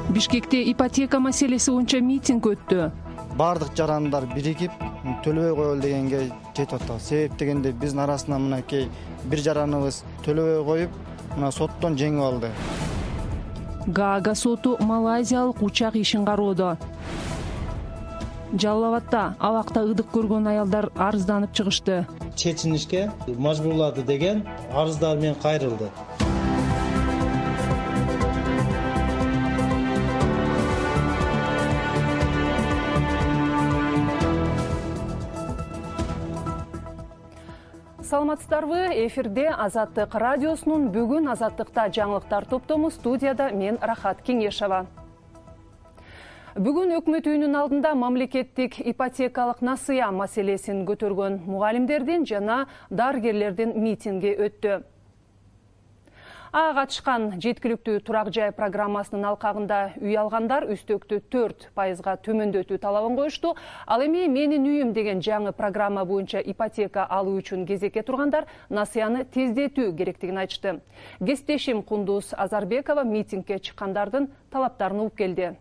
Бишкекте ипотека маселеси боюнча митинг өттү. Бардык жарандар биригип төлөбөй коелу дегенге жетип атабыз. Себеп дегенде биздин арасынан мынакей бир жараныбыз төлөбөй коюп, мына соттон жеңип алды. Гаага соту малайзиялык учак ишин кароодо. Жалал Абадта абакта ыдык көргөн аялдар арызданып чыгышты. Чечинишке мажбурлады деген арыздар менен кайрылды. Саламатсыздарбы? Эфирде Азаттык радиосунун бүгүн Азаттыкта жаңылыктар топтому, студияда мен Рахат Кеңешова. Бүгүн өкмөт үйүнүн алдында мамлекеттик ипотекалык насыя маселесин көтөргөн мугалимдердин жана дарыгерлердин митинги өттү. Катышкан жеткиликтүү турак жай программасынын алкагында үй алгандар үстөктү 4%га төмөндөтүү талабын коюшту. Ал эми менин үйүм деген жаңы программа боюнча ипотека алуу үчүн кезекке тургандар насыяны тездетүү керектигин айтышты. Кесиптешим Кундуз Азарбекова митингге чыккандардын талаптарын угуп келди.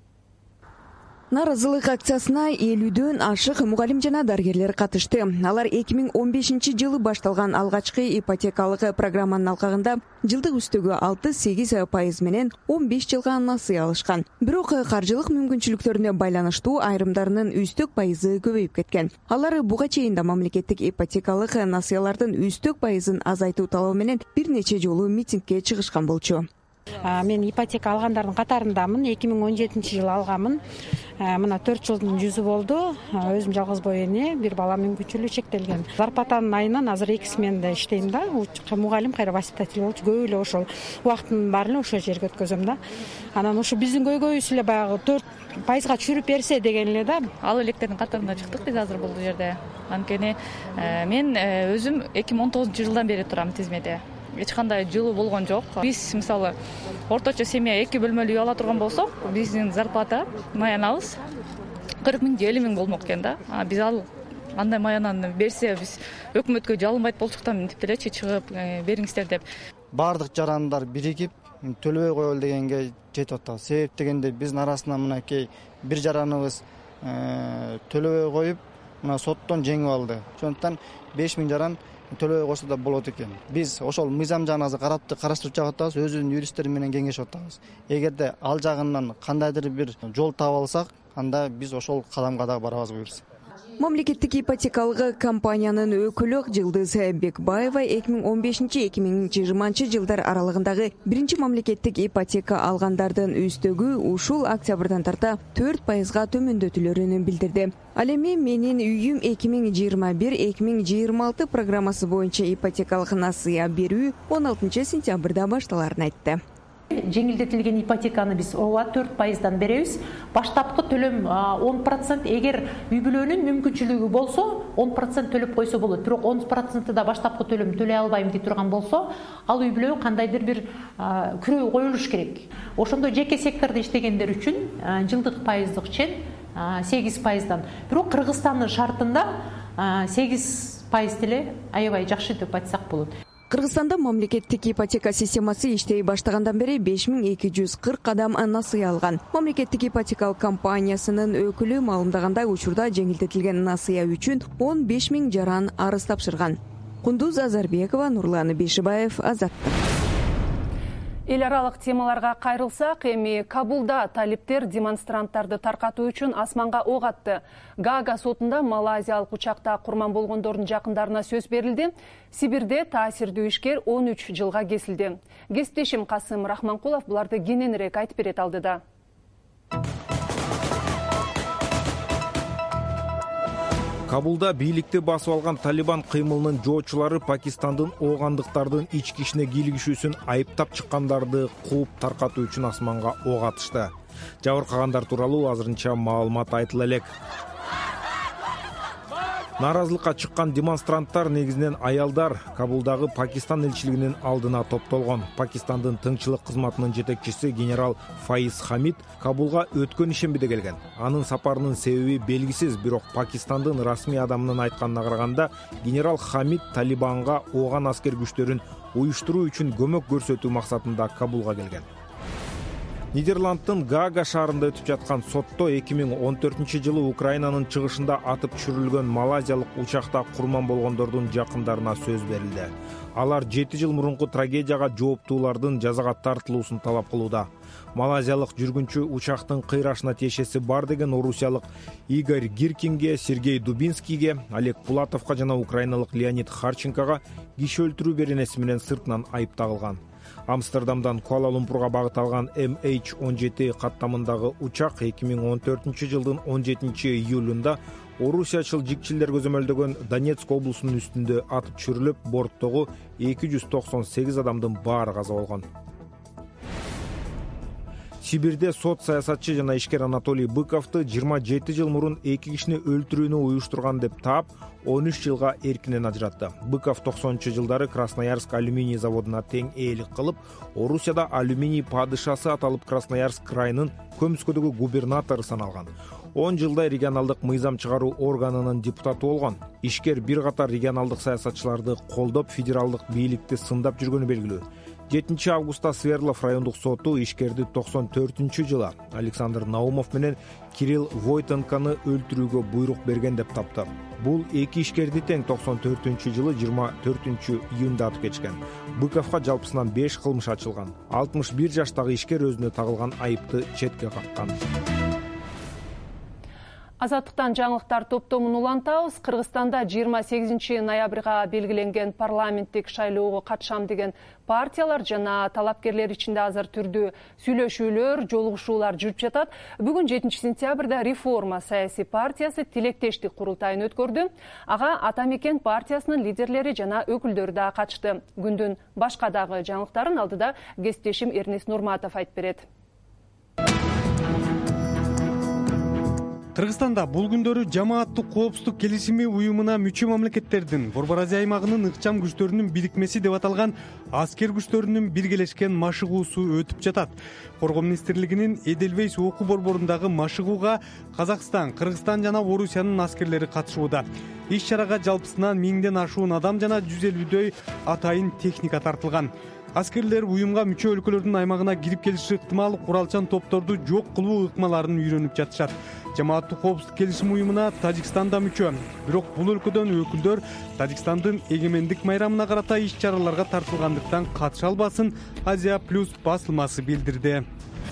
Наразылык акциясына 50дөн ашык мугалим жана дарыгерлер катышты. Алар 2015-жылы башталган алгачкы ипотекалык программанын алкагында жылдык үстөгү 6-8% менен 15 жылга насыя алышкан. Бирок каржылык мүмкүнчүлүктөрүнө байланыштуу айрымдарынын үстөк пайызы көбөйүп кеткен. Алар буга чейин да мамлекеттик ипотекалык насыялардын үстөк пайызын азайтуу талабы менен бир нече жолу митингге чыгышкан болчу. Мен ипотека алгандардын катарындамын. 2017-жылы алганмын. Мына 4 жылдын жүзү болду. Өзүм жалгыз боо эне, бир бала мүмкүнчүлүгү чектелген. Зарплатанын айынан азыр 2 сменде иштейм да. Мугалим кайра воспитатель болчу. Көп эле ошол убактын баарын ошол жерге өткөзөм да. Анан ушу биздин көйгөйүбүз эле баягы 4%га чүрүп берсе деген эле да. Ал электердин катарында чыктык биз азыр бул жерде. Анткени мен өзүм 2019-жылдан бери турам тизмеде. Эч кандай жылуу болгон жок. Биз мисалы орточо семья 2 бөлмөлүү үй ала турган болсок, биздин зарплата маянабыз 40 000 50 000 болмок экен да. Биз андай маянаны берсе, биз өкмөткө жалынбайт болчук да, мынтип элечи чыгып бериңиздер деп. Бардык жарандар биригип төлөбөй коелу дегенге жетип атабыз. Себеп дегенде биздин арасынан мынакей бир жараныбыз төлөбөй коюп, мына соттон жеңип алды. Ошондуктан 5 000 жаран төлөбөй койсо да болот экен. Биз ошол мыйзам жагын азыр караштырып жатабыз, өзүнүн юристтери менен кеңешип атабыз. Эгерде ал жагынан кандайдыр бир жол таап алсак, анда биз ошол кадамга да барабыз буюрса. Мамлекеттик ипотекалык компаниянын өкүлү Жылдыз Бекбаева 2015-2020 жылдар аралыгындагы биринчи мамлекеттик ипотека алгандардын үстөгү ушул октябрдан тарта 4%га төмөндөтүлөрүн билдирди. Ал эми менин үйүм 2021-2026 программасы боюнча ипотекалык насыя берүү 16 сентябрда башталарын айтты. Жеңилдетилген ипотеканы биз ооба 4%дан беребиз. Баштапкы төлөм 10%. Эгер үй бүлөнүн мүмкүнчүлүгү болсо, 10% төлөп койсо болот. Бирок 10% да баштапкы төлөм төлөй албайм дей турган болсо, ал үй бүлө кандайдыр бир күрөө коюлуш керек. Ошондо жеке сектордо иштегендер үчүн жылдык пайыздык чен 8%дан. Бирок Кыргызстандын шартында 8% деле аябай жакшы деп айтсак болот. Кыргызстанда мамлекеттик ипотека системасы иштей баштагандан бери 5240 адам насыя алган. Мамлекеттик ипотекалык компаниясынын өкүлү маалымдагандай учурда жеңилдетилген насыя үчүн 15 000 жаран арыз тапшырган. Кундуз Азарбекова, Нурлан Бишибаев, Азаттык. Эл аралык темаларга кайрылсак, эми Кабулда талиптер демонстранттарды таркатуу үчүн асманга ок атты. Гаага сотунда малайзиялык учакта курман болгондордун жакындарына сөз берилди. Сибирде таасирдүү ишкер 13 жылга кесилди. Кесиптешим Касым Рахманкулов буларды кененирээк айтып берет алдыда. Кабулда бийликти басып алган Талибан кыймылынын жоочулары Пакистандын оогандыктардын ички ишине кийлигишүүсүн айыптап чыккандарды кууп таркатуу үчүн асманга ок атышты. Жабыркагандар тууралуу азырынча маалымат айтыла элек. Наразылыкка чыккан демонстранттар негизинен аялдар Кабулдагы Пакистан элчилигинин алдына топтолгон. Пакистандын тыңчылык кызматынын жетекчиси генерал Фаиз Хамид Кабулга өткөн ишембиде келген. Анын сапарынын себеби белгисиз, бирок Пакистандын расмий адамынын айтканына караганда, генерал Хамид Талибанга ооган аскер күчтөрүн уюштуруу үчүн көмөк көрсөтүү максатында Кабулга келген. Нидерландтын Гаага шаарында өтүп жаткан сотто 2014-жылы Украинанын чыгышында атып түшүрүлгөн малайзиялык учакта курман болгондордун жакындарына сөз берилди. Алар 7 жыл мурунку трагедияга жооптуулардын жазага тартылуусун талап кылууда. Малайзиялык жүргүнчү учактын кыйрашына тиешеси бар деген орусиялык Игорь Гиркинге, Сергей Дубинскийге, Олег Пулатовго жана украиналык Леонид Харченкого киши өлтүрүү беренеси менен сыртынан айып тагылган. Амстердамдан Куала-Лумпурга багыт алган MH17 каттамындагы учак 2014-жылдын 17-июлунда орусиячыл жикчилер көзөмөлдөгөн Донецк облусунун үстүндө атып түшүрүлүп, борттогу 298 адамдын баары каза болгон. Сибирде сот саясатчы жана ишкер Анатолий Быковду 27 жыл мурун 2 кишини өлтүрүүнү уюштурган деп таап, 13 жылга эркинен ажыратты. Быков 90-жылдары Красноярск алюминий заводуна тең ээлик кылып, Орусияда алюминий падышасы аталып Красноярск крайынын Көмскөдөгү губернатору саналган. 10 жылдай регионалдык мыйзам чыгаруу органынын депутаты болгон. Ишкер бир катар регионалдык саясатчыларды колдоп, федералдык бийликти сындап жүргөнү белгилүү. 7 августта Свердлов райондук соту ишкерди 94-жылы Александр Наумов менен Кирилл Войтенконы өлтүрүүгө буйрук берген деп тапты. Бул эки ишкерди тең 94-жылы 24-июнда атып кетишкен. Быковго жалпысынан 5 кылмыш ачылган. 61 жаштагы ишкер өзүнө тагылган айыпты четке каккан. Азаттыктан жаңылыктар топтомун улантабыз. Кыргызстанда 28 ноябрга белгиленген парламенттик шайлоого катышам деген партиялар жана талапкерлер ичинде азыр түрдүү сүйлөшүүлөр, жолугушуулар жүрүп жатат. Бүгүн 7 сентябрда Реформа саясий партиясы тилектештик курултайын өткөрдү. Ага Ата Мекен партиясынын лидерлери жана өкүлдөрү да катышты. Күндүн башка дагы жаңылыктарын алдыда кесиптешим Эрнест Нурматов айтып берет. Кыргызстанда бул күндөрү Жамааттык коопсуздук келишими уюмуна мүчө мамлекеттердин Борбор Азия аймагынын ыкчам күчтөрүнүн бирикмеси деп аталган аскер күчтөрүнүн биргелешкен машыгуусу өтүп жатат. Коргоо министрлигинин Эдельвейс окуу борборундагы машыгууга Казакстан, Кыргызстан жана Орусиянын аскерлери катышууда. Иш чарага жалпысынан 1000ден ашуун адам жана 150дөй атайын техника тартылган. Аскерлер уюмга мүчө өлкөлөрдүн аймагына кирип келиши ыктымал куралчан топторду жок кылуу ыкмаларын үйрөнүп жатышат. Жамааттык коопсуздук келишим уюмуна Тажикстан да мүчө. Бирок бул өлкөдөн өкүлдөр Тажикстандын эгемендик майрамына карата иш чараларга тартылгандыктан катыша албасын Азия Плюс басылмасы билдирди.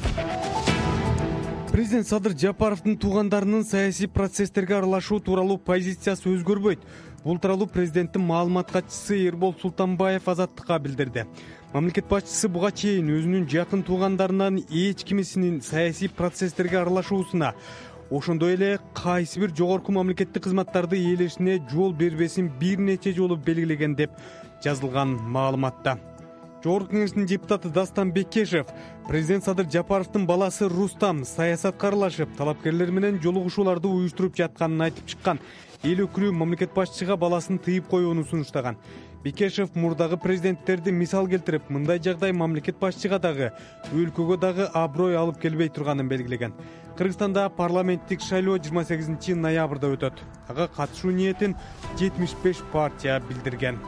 Президент Садыр Жапаровдун туугандарынын саясий процесстерге аралашуу тууралуу позициясы өзгөрбөйт. Бул тууралуу президенттин маалымат катчысы Эрбол Султанбаев Азаттыкка билдирди. Мамлекет башчысы буга чейин өзүнүн жакын туугандарынан эч кимисинин саясий процесстерге аралашуусуна, ошондой эле кайсы бир жогорку мамлекеттик кызматтарды ээлешине жол бербесин бир нече жолу белгилеген деп жазылган маалыматта. Жогорку кеңештин депутаты Дастан Бекешев президент Садыр Жапаровдун баласы Рустам саясатка аралашып, талапкерлер менен жолугушууларды уюштуруп жатканын айтып чыккан. Эл өкүлү мамлекет башчыга баласын тыйып коюуну сунуштаган. Бекешев мурдагы президенттерди мисал келтирип, мындай жагдай мамлекет башчыга дагы, өлкөгө дагы аброй алып келбей турганын белгилеген. Кыргызстанда парламенттик шайлоо 28 ноябрда өтөт. Ага катышуу ниетин 75 партия билдирген.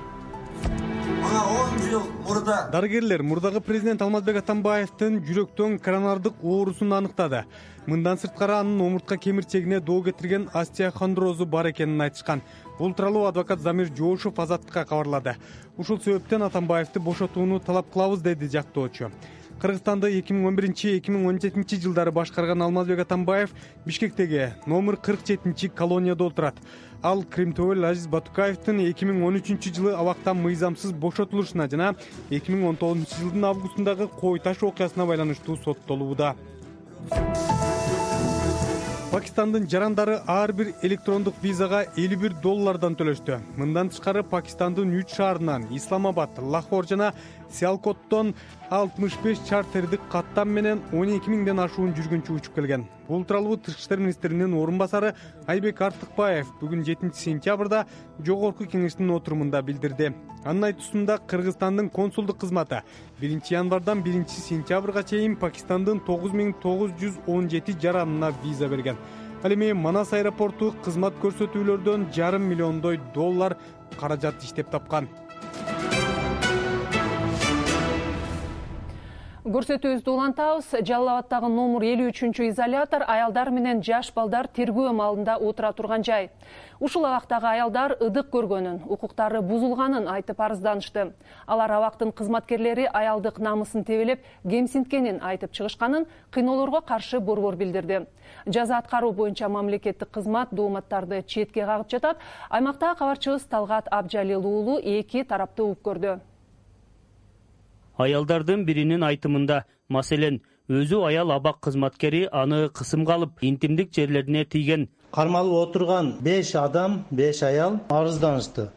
10 жыл мурда дарыгерлер мурдагы президент Алмазбек Атамбаевдин жүрөктөн коронардык оорусун аныктады. Мындан сырткары анын омуртка кемирчегине доо кетирген остеохондрозу бар экенин айтышкан. Бул тууралуу адвокат Замир Жоошев Азаттыкка кабарлады. Ушул себептен Атамбаевди бошотууну талап кылабыз, деди жактоочу. Кыргызстанды 2011-2017 жылдары башкарган Алмазбек Атамбаев Бишкектеги номер 47 колонияда отурат. Ал Кримтөбөл Азиз Батукаевдин 2013 жылы абактан мыйзамсыз бошотулушуна жана 2019 жылдын августундагы Кой таш окуясына байланыштуу соттолууда. Пакистандын жарандары ар бир электрондук визага $51 төлөштү. Мындан тышкары Пакистандын 3 шаарынан Исламабад, Лахор жана Сиалкоттон 65 чартердик каттам менен 12.000ден ашуун жүргүнчү учуп келген. Бул тууралуу Тышкы иштер министринин орун басары Айбек Артыкбаев бүгүн 7 сентябрда жогорку кеңештин отурумунда билдирди. Анын айтуусунда Кыргызстандын консулдук кызматы 1 январдан 1 сентябрга чейин Пакистандын 9917 жаранына виза берген. Ал эми Манас аэропорту кызмат көрсөтүүлөрдөн $500 000 каражат иштеп тапкан. Көрсөтүүбүздү улантабыз. Жалал Абадтагы номер 53 изолятор аялдар менен жаш балдар тергөө маалында отура турган жай. Ушул абактагы аялдар ыдык көргөнүн, укуктары бузулганын айтып арызданышты. Алар абактын кызматкерлери аялдык намысын тебелеп, кемсинткенин айтып чыгышканын, кыйноолорго каршы борбор билдирди. Жаза аткаруу боюнча мамлекеттик кызмат дооматтарды четке кагып жатат. Аймактагы кабарчыбыз Талгат Абжалил уулу эки тарапты угуп көрдү. Аялдардын биринин айтымында, маселен, өзү аял абак кызматкери аны кысымга алып, интимдик жерлерине тийген. Кармалып отурган 5 адам, 5 аял арызданышты.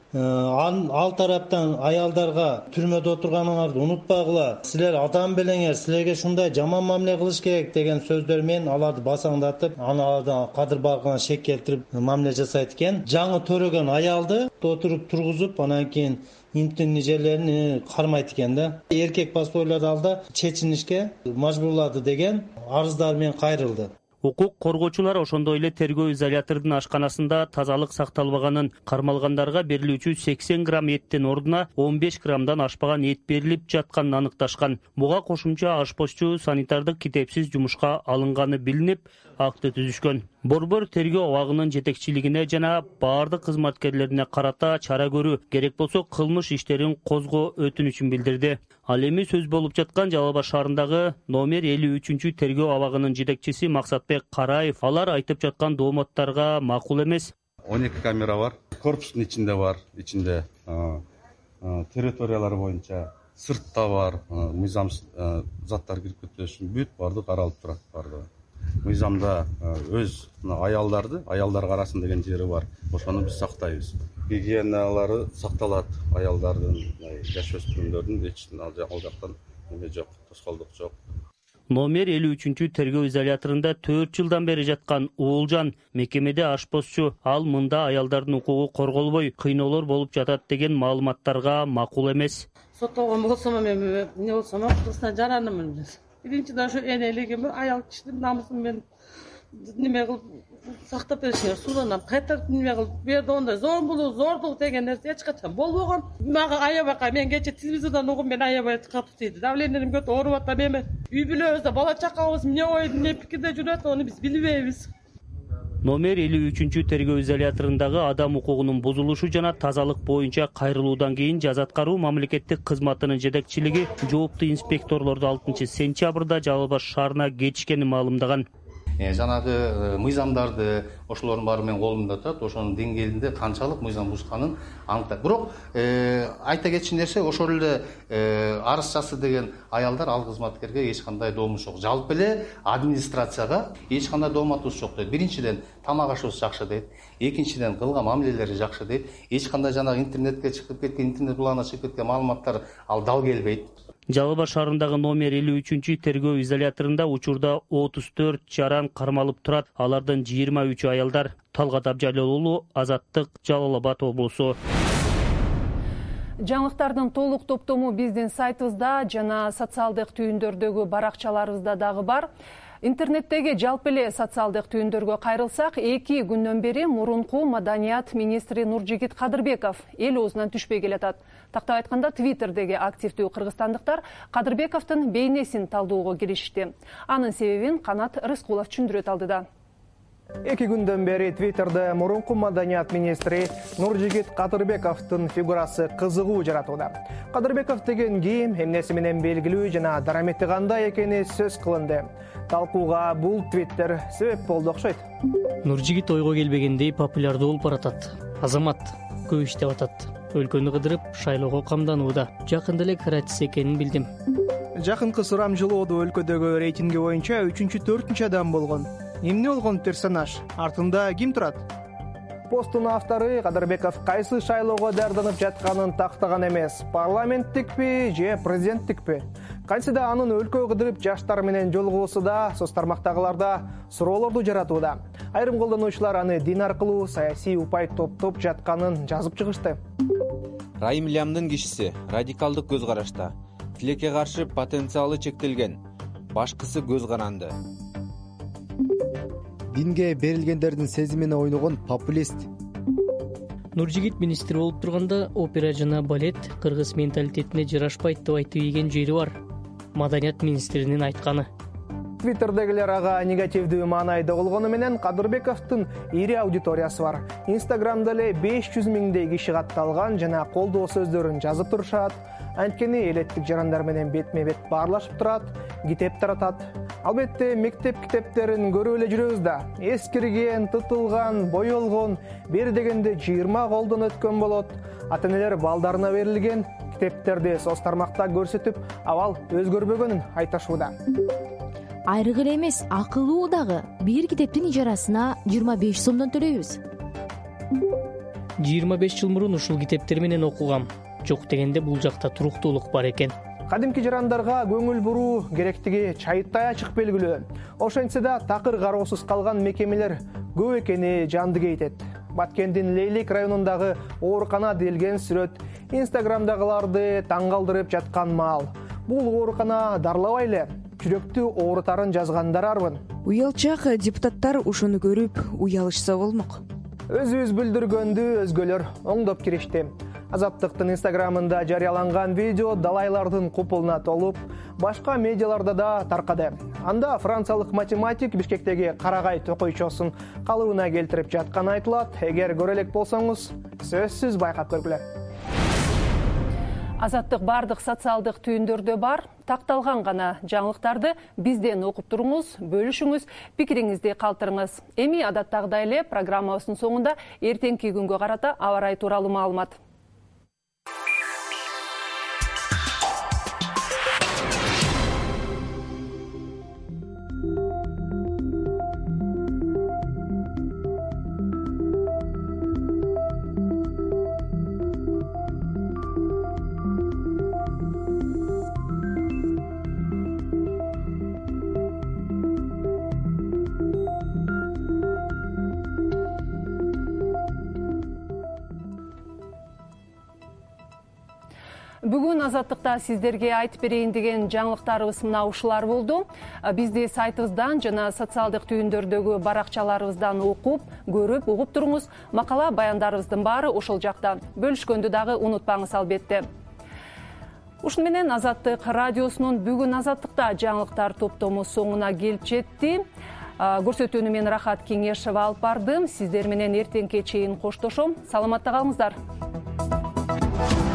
Ал тараптан аялдарга түрмөдө отурганыңарды унутпагыла, силер адам белеңер, силерге ушундай жаман мамиле кылыш керек деген сөздөр менен аларды басаңдатып, аны кадыр барган шек келтирип мамиле жасайт экен. Жаңы төрөгөн аялды отуруп тургузуп, анан кийин интимдик жерлерин кармайт экен да. Эркек басбойлор алда чечинишке мажбурлады деген арыздар менен кайрылды. Укук коргоочулар ошондой эле тергөө изолятордун ашканасында тазалык сакталбаганын, кармалгандарга берилүүчү 80 грамм эттин ордуна 15 граммдан ашпаган эт берилип жатканын аныкташкан. Буга кошумча ашпозчу санитардык китепсиз жумушка алынганы билинип, акты түзүшкөн. Борбор тергөө абагынын жетекчилигине жана баардык кызматкерлерине карата чара көрүү, керек болсо кылмыш иштерин козгоо өтүнүчүн билдирди. Ал эми сөз болуп жаткан Жалал Абад шаарындагы номер 53 тергөө абагынын жетекчиси Максатбек Караев алар айтып жаткан дооматтарга макул эмес. 12 камера бар, корпустун ичинде бар, ичинде территориялар боюнча сыртта бар, мыйзам заттар кирип кетпеш үчүн бүт баардык каралып турат баардыгы. Мыйзамда өз аялдар арасында деген жери бар. Ошону биз сактайбыз. Гигиеналары сакталат, аялдардын, жашөспүрүмдөрдүн эч ал жактан эме жок, тоскоолдук жок. Номер 53 тергөө изоляторунда 4 жылдан бери жаткан Уулжан мекемеде ашпозчу, ал мында аялдардын укугу корголбой, кыйноолор болуп жатат деген маалыматтарга макул эмес. Соттолгон болсом мен эмне болсом кызына жаранымын. Биринчиден ошо энелигим, аял кишинин намысын мен неме кылып сактап беришиңер, суданам, кайтарып неме кылып берди. Ондай зордук деген нерсе эч качан болбогон. Мага аябакка мен кече телевизордон угуп мен аябай катып тийди. Давлением көтө ооруп атам эми. Үй бүлөбүздө бала чакабыз эмне ойду, эмне пикирде жүрөт, аны биз билбейбиз. Номер 53 тергөө изоляторундагы адам укугунун бузулушу жана тазалык боюнча кайрылуудан кийин жаза аткаруу мамлекеттик кызматынын жетекчилиги жооптуу инспекторлорду 6 сентябрда Жалал Абад шаарына кетишкенин маалымдаган. Жанагы мыйзамдарды ошолордун баары менин колумда турат, ошонун деңгээлинде канчалык мыйзам бузганын аныктайт. Бирок айта кетчү нерсе, ошол эле арыз жазсы деген аялдар ал кызматкерге эч кандай доомуш жок. Жалпы эле администрацияга эч кандай дооматыбыз жок дейт. Биринчиден тамак ашыбыз жакшы дейт. Экинчиден кылган мамилелери жакшы дейт. Эч кандай жанагы интернетке чыгып кеткен, интернет буларына чыгып кеткен маалыматтар ал дал келбейт. Жалал Абад шаарындагы номер 53 тергөө изоляторунда учурда 34 жаран кармалып турат. Алардын 23 аялдар. Талгат Абжалил уулу, Азаттык, Жалал Абад облусу. Жаңылыктардын толук топтому биздин сайтыбызда жана социалдык түйүндөрдөгү баракчаларыбызда дагы бар. Интернеттеги жалпы эле социалдык түйүндөргө кайрылсак, 2 күндөн бери мурунку маданият министри Нуржигит Кадырбеков эл оозунан түшпөй келатат. Тактап айтканда, Твиттердеги активдүү кыргызстандыктар Кадырбековдун бейнесин талдоого киришти. Анын себебин Канат Рыскулов түшүндүрөт алдыда. 2 күндөн бери Твиттерде мурунку маданият министри Нуржигит Кадырбековдун фигурасы кызыгуу жаратууда. Кадырбеков деген ким, эмнеси менен белгилүү жана дарамети кандай экени сөз кылынды. Талкууга бул Твиттер себеп болду окшойт. Нуржигит ойго келбегендей популярдуу болуп баратат. Азамат көп иштеп атат. Өлкөнү кыдырып, шайлоого камданууда. Жакында эле карачысы экенин билдим. Жакынкы сурамжылоодо өлкөдөгү рейтинги боюнча 3-4 адам болгон. Эмне болгон персонаж? Артында ким турат? Постун автору Кадырбеков кайсы шайлоого даярданып жатканын тактаган эмес. Парламенттикпи же президенттикпи? Кайсы да анын өлкө кыдырып жаштар менен жолугуусу да соц тармактагыларда суроолорду жаратууда. Айрым колдонуучулар аны дин аркылуу саясий упай топтоп жатканын жазып чыгышты. Райым Лямдын кишиси радикалдык көз карашта. Тилекке каршы потенциалы чектелген. Башкысы көз каранды. Динге берилгендердин сезимине ойногон популист. Нуржигит министр болуп турганда опера жана балет кыргыз менталитетине жарашпайт деп айтып ийген жери бар. маданият министринин айтканы. Твиттердегилер ага негативдүү маанайда болгону менен Кадырбековдун ири аудиториясы бар. Инстаграмда эле 500 миңдей киши катталган жана колдоо сөздөрүн жазып турушат. Анткени элеттик жарандар менен бетме-бет баарлашып турат, китеп таратат. Албетте мектеп китептерин көрүп эле жүрөбүз да. Эскирген, тытылган, боелгон, бери дегенде 20 колдон өткөн болот. Ата-энелер балдарына берилген китептерди соц тармакта көрсөтүп, абал өзгөрбөгөнүн айтышууда. Айрык эле эмес, акылуу дагы бир китептин ижарасына 25 сомдон төлөйбүз. 25 жыл мурун ушул китептер менен окугам. Жок дегенде бул жакта туруктуулук бар экен. Кадимки жарандарга көңүл буруу керектиги чайыттай ачык белгилүү. Ошентсе да такыр кароосуз калган мекемелер көп экени жанды кейтет. Баткендин Лейлик районундагы оорукана делген сүрөт Инстаграмдагыларды таң калтырып жаткан маал. Бул оорукана дарлабай эле жүрөктү оорутарын жазгандар арбын. Уялчак депутаттар ушуну көрүп уялышса болмок. Өзүбүз билдиргөндү өзгөлөр оңдоп киришти. Азаттыктын Инстаграмында жарыяланган видео далайлардын купулуна толуп, башка медиаларда да таркады. Анда франциялык математик Бишкектеги карагай токойчосун калыбына келтирип жатканы айтылат. Эгер көрө элек болсоңуз, сөзсүз байкап көргүлө. Азаттык бардык социалдык түйүндөрдө бар. Такталган гана жаңылыктарды бизден окуп туруңуз, бөлүшүңүз, пикириңизди калтырыңыз. Эми адаттагыдай эле программабыздын соңунда эртеңки күнгө карата аба ырайы тууралуу маалымат. Бүгүн азаттыкта сиздерге айтып берейин деген жаңылыктарыбыз мына ушулар болду. Бизди сайтыбыздан жана социалдык түйүндөрдөгү баракчаларыбыздан окуп, көрүп, угуп туруңуз. Макала баяндарыбыздын баары ошол жакта. Бөлүшкөндү дагы унутпаңыз албетте. Ушуну менен Азаттык радиосунун бүгүн азаттыкта жаңылыктар топтому соңуна келип жетти. Көрсөтүүнү мен Рахат Кеңешева алып бардым. Сиздер менен эртеңке чейин коштошом. Саламатта калыңыздар.